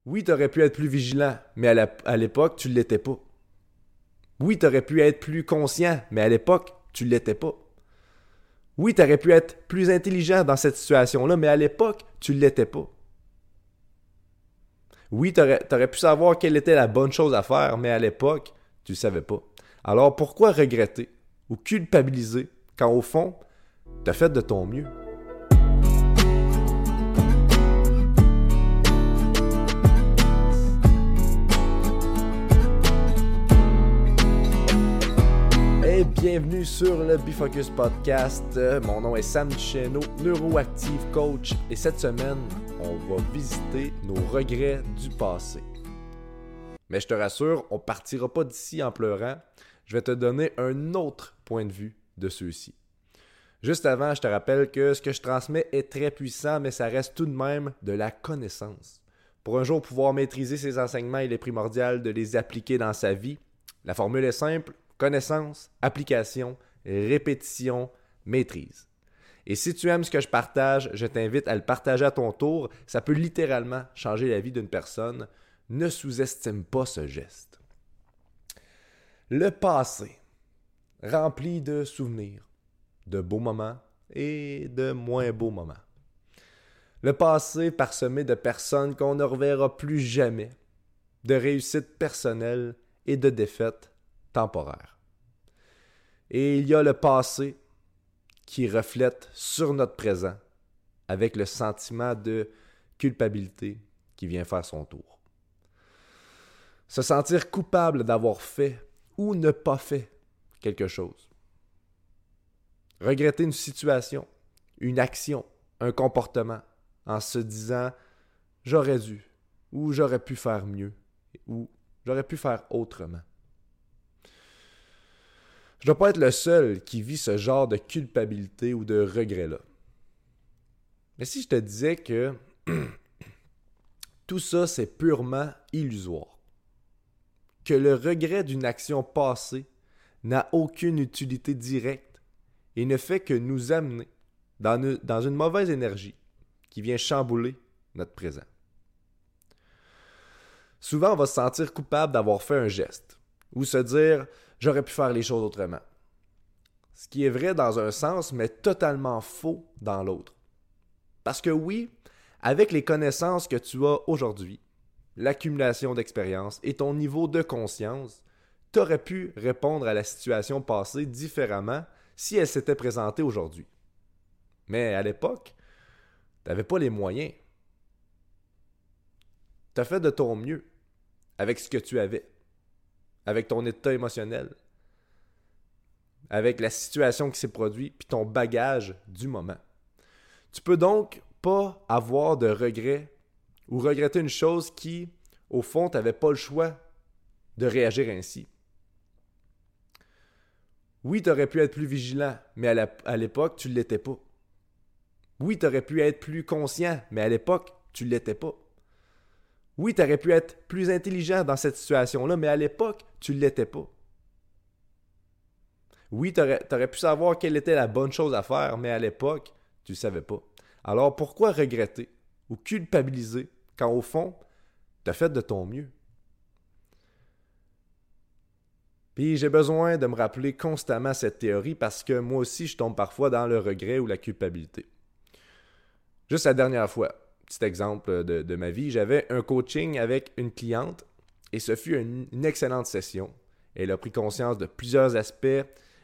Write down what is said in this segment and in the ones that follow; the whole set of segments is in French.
Oui, tu aurais pu être plus vigilant, mais à l'époque, tu ne l'étais pas. Oui, tu aurais pu être plus conscient, mais à l'époque, tu ne l'étais pas. Oui, tu aurais pu être plus intelligent dans cette situation-là, mais à l'époque, tu ne l'étais pas. Oui, tu aurais pu savoir quelle était la bonne chose à faire, mais à l'époque, tu ne le savais pas. Alors pourquoi regretter ou culpabiliser quand au fond, tu as fait de ton mieux? Et bienvenue sur le Bifocus Podcast. Mon nom est Sam Duchesneau, neuroactive coach. Et cette semaine, on va visiter nos regrets du passé. Mais je te rassure, on partira pas d'ici en pleurant. Je vais te donner un autre point de vue de ceux-ci. Juste avant, je te rappelle que ce que je transmets est très puissant, mais ça reste tout de même de la connaissance. Pour un jour pouvoir maîtriser ces enseignements, il est primordial de les appliquer dans sa vie. La formule est simple. Connaissance, application, répétition, maîtrise. Et si tu aimes ce que je partage, je t'invite à le partager à ton tour. Ça peut littéralement changer la vie d'une personne. Ne sous-estime pas ce geste. Le passé, rempli de souvenirs, de beaux moments et de moins beaux moments. Le passé parsemé de personnes qu'on ne reverra plus jamais, de réussites personnelles et de défaites temporaire. Et il y a le passé qui reflète sur notre présent avec le sentiment de culpabilité qui vient faire son tour. Se sentir coupable d'avoir fait ou ne pas fait quelque chose. Regretter une situation, une action, un comportement en se disant « j'aurais dû » ou « j'aurais pu faire mieux » ou « j'aurais pu faire autrement ». Je ne dois pas être le seul qui vit ce genre de culpabilité ou de regret-là. Mais si je te disais que tout ça, c'est purement illusoire, que le regret d'une action passée n'a aucune utilité directe et ne fait que nous amener dans une mauvaise énergie qui vient chambouler notre présent. Souvent, on va se sentir coupable d'avoir fait un geste ou se dire « j'aurais pu faire les choses autrement ». Ce qui est vrai dans un sens, mais totalement faux dans l'autre. Parce que oui, avec les connaissances que tu as aujourd'hui, l'accumulation d'expérience et ton niveau de conscience, tu aurais pu répondre à la situation passée différemment si elle s'était présentée aujourd'hui. Mais à l'époque, tu n'avais pas les moyens. Tu as fait de ton mieux avec ce que tu avais, avec ton état émotionnel, avec la situation qui s'est produite, puis ton bagage du moment. Tu peux donc pas avoir de regrets ou regretter une chose qui, au fond, tu n'avais pas le choix de réagir ainsi. Oui, tu aurais pu être plus vigilant, mais à l'époque, tu ne l'étais pas. Oui, tu aurais pu être plus conscient, mais à l'époque, tu ne l'étais pas. Oui, tu aurais pu être plus intelligent dans cette situation-là, mais à l'époque, tu ne l'étais pas. Oui, tu aurais pu savoir quelle était la bonne chose à faire, mais à l'époque, tu ne le savais pas. Alors pourquoi regretter ou culpabiliser quand au fond, tu as fait de ton mieux? Puis j'ai besoin de me rappeler constamment cette théorie parce que moi aussi, je tombe parfois dans le regret ou la culpabilité. Juste la dernière fois, petit exemple de ma vie, j'avais un coaching avec une cliente et ce fut une excellente session. Elle a pris conscience de plusieurs aspects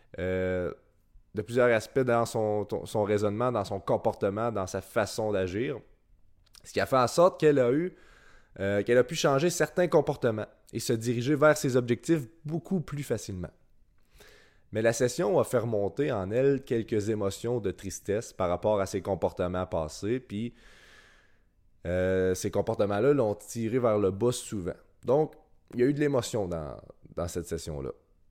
dans son raisonnement, dans son comportement, dans sa façon d'agir. Ce qui a fait en sorte qu'elle a pu changer certains comportements et se diriger vers ses objectifs beaucoup plus facilement. Mais la session a fait remonter en elle quelques émotions de tristesse par rapport à ses comportements passés, puis ces comportements-là l'ont tiré vers le bas souvent. Donc, il y a eu de l'émotion dans cette session-là.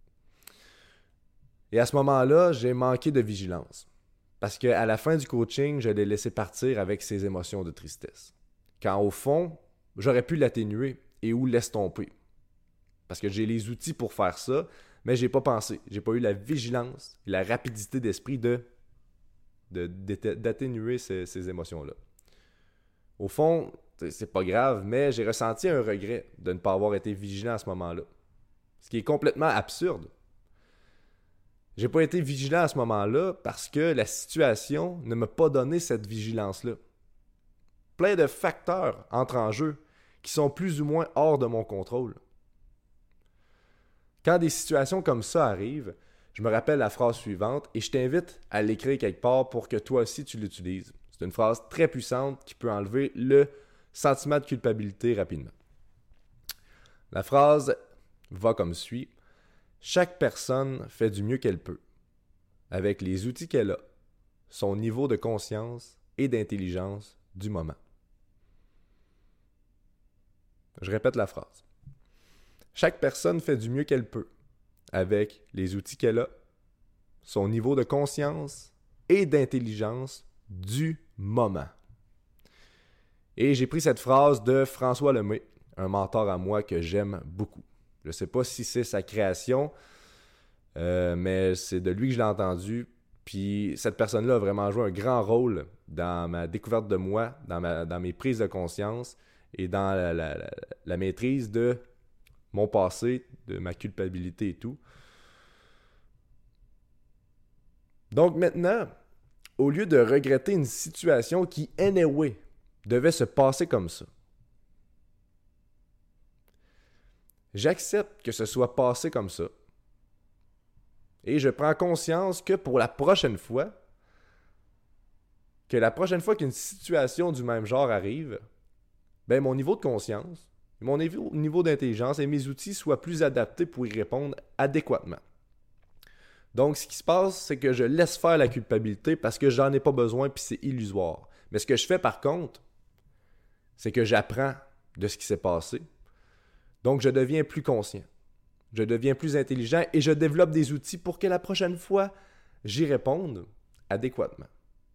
Et à ce moment-là, j'ai manqué de vigilance. Parce qu'à la fin du coaching, je l'ai laissé partir avec ses émotions de tristesse. Quand au fond, j'aurais pu l'atténuer et ou l'estomper. Parce que j'ai les outils pour faire ça, mais j'ai pas pensé. J'ai pas eu la vigilance et la rapidité d'esprit d'atténuer ces émotions-là. Au fond, c'est pas grave, mais j'ai ressenti un regret de ne pas avoir été vigilant à ce moment-là. Ce qui est complètement absurde. J'ai pas été vigilant à ce moment-là parce que la situation ne m'a pas donné cette vigilance-là. Plein de facteurs entrent en jeu qui sont plus ou moins hors de mon contrôle. Quand des situations comme ça arrivent, je me rappelle la phrase suivante et je t'invite à l'écrire quelque part pour que toi aussi tu l'utilises. C'est une phrase très puissante qui peut enlever le sentiment de culpabilité rapidement. La phrase va comme suit. Chaque personne fait du mieux qu'elle peut, avec les outils qu'elle a, son niveau de conscience et d'intelligence du moment. Je répète la phrase. Chaque personne fait du mieux qu'elle peut, avec les outils qu'elle a, son niveau de conscience et d'intelligence du moment. Et j'ai pris cette phrase de François Lemay, un mentor à moi que j'aime beaucoup. Je ne sais pas si c'est sa création, mais c'est de lui que je l'ai entendu. Puis cette personne-là a vraiment joué un grand rôle dans ma découverte de moi, dans mes prises de conscience et dans la maîtrise de mon passé, de ma culpabilité et tout. Donc maintenant, au lieu de regretter une situation qui, anyway, devait se passer comme ça, j'accepte que ce soit passé comme ça. Et je prends conscience que pour la prochaine fois, qu'une situation du même genre arrive, ben mon niveau de conscience, mon niveau d'intelligence et mes outils soient plus adaptés pour y répondre adéquatement. Donc, ce qui se passe, c'est que je laisse faire la culpabilité parce que j'en ai pas besoin puis c'est illusoire. Mais ce que je fais par contre, c'est que j'apprends de ce qui s'est passé. Donc, je deviens plus conscient. Je deviens plus intelligent et je développe des outils pour que la prochaine fois, j'y réponde adéquatement.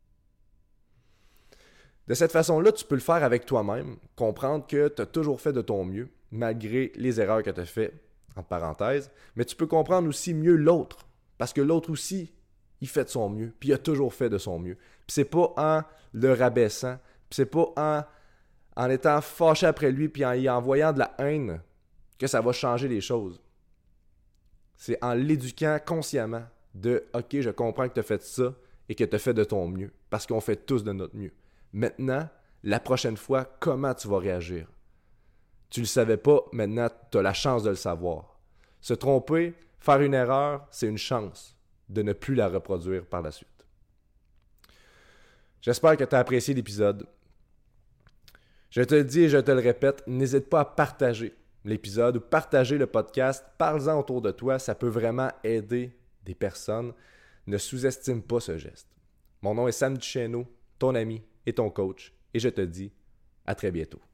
De cette façon-là, tu peux le faire avec toi-même, comprendre que tu as toujours fait de ton mieux, malgré les erreurs que tu as faites, entre parenthèses, mais tu peux comprendre aussi mieux l'autre, parce que l'autre aussi, il fait de son mieux, puis il a toujours fait de son mieux. Puis c'est pas en le rabaissant, puis c'est pas en étant fâché après lui, puis en y envoyant de la haine, que ça va changer les choses. C'est en l'éduquant consciemment de « Ok, je comprends que tu as fait ça et que tu as fait de ton mieux, parce qu'on fait tous de notre mieux. Maintenant, la prochaine fois, comment tu vas réagir? Tu le savais pas, maintenant, tu as la chance de le savoir. Se tromper, faire une erreur, c'est une chance de ne plus la reproduire par la suite. J'espère que tu as apprécié l'épisode. Je te le dis et je te le répète, n'hésite pas à partager l'épisode ou partager le podcast. Parle-en autour de toi, ça peut vraiment aider des personnes. Ne sous-estime pas ce geste. Mon nom est Sam Duchesneau, ton ami et ton coach, et je te dis à très bientôt.